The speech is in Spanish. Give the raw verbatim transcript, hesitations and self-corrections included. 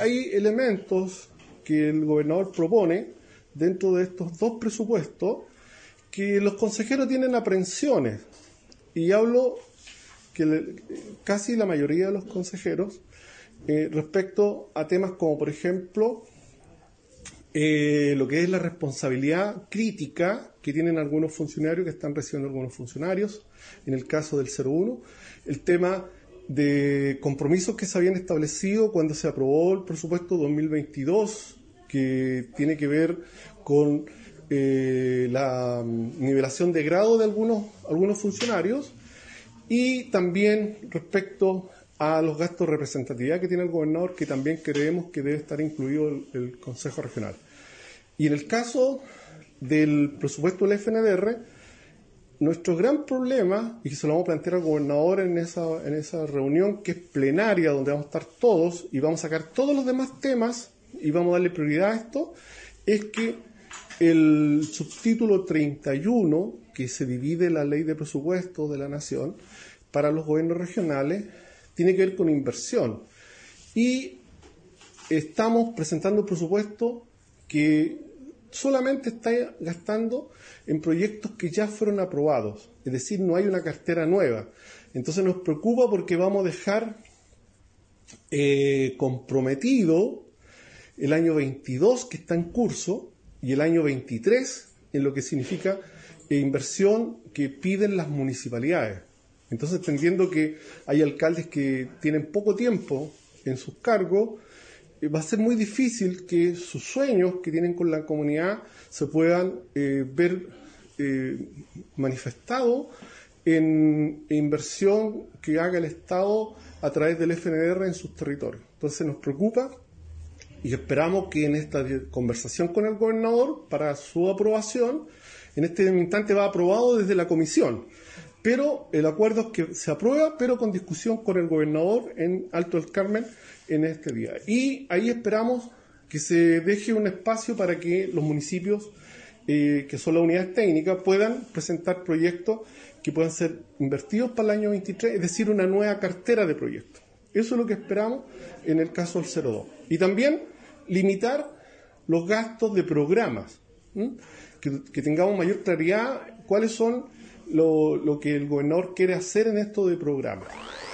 hay elementos que el gobernador propone dentro de estos dos presupuestos que los consejeros tienen aprensiones. Y hablo que le, casi la mayoría de los consejeros eh, respecto a temas como, por ejemplo, eh, lo que es la responsabilidad crítica que tienen algunos funcionarios, que están recibiendo algunos funcionarios, en el caso del cero uno, el tema de compromisos que se habían establecido cuando se aprobó el presupuesto dos mil veintidós, que tiene que ver con eh, la nivelación de grado de algunos, algunos funcionarios, y también respecto a los gastos de representatividad que tiene el gobernador, que también creemos que debe estar incluido el, el Consejo Regional. Y en el caso del presupuesto del F N D R, nuestro gran problema, y que se lo vamos a plantear al gobernador en esa, en esa reunión que es plenaria, donde vamos a estar todos y vamos a sacar todos los demás temas y vamos a darle prioridad a esto, es que el subtítulo treinta y uno, que se divide la ley de presupuesto de la Nación para los gobiernos regionales, tiene que ver con inversión. Y estamos presentando un presupuesto que solamente está gastando en proyectos que ya fueron aprobados, es decir, no hay una cartera nueva. Entonces nos preocupa porque vamos a dejar eh, comprometido el año veintidós, que está en curso, y el año veintitrés, en lo que significa eh, inversión que piden las municipalidades. Entonces, entendiendo que hay alcaldes que tienen poco tiempo en sus cargos, eh, va a ser muy difícil que sus sueños que tienen con la comunidad se puedan eh, ver eh, manifestados en inversión que haga el Estado a través del F N D R en sus territorios. Entonces nos preocupa y esperamos que en esta conversación con el gobernador para su aprobación, en este instante va aprobado desde la comisión, pero el acuerdo es que se aprueba, pero con discusión con el gobernador en Alto del Carmen en este día. Y ahí esperamos que se deje un espacio para que los municipios, eh, que son las unidades técnicas, puedan presentar proyectos que puedan ser invertidos para el año veintitrés, es decir, una nueva cartera de proyectos. Eso es lo que esperamos en el caso del cero dos. Y también limitar los gastos de programas, que, que tengamos mayor claridad cuáles son lo, lo que el gobernador quiere hacer en esto de programas.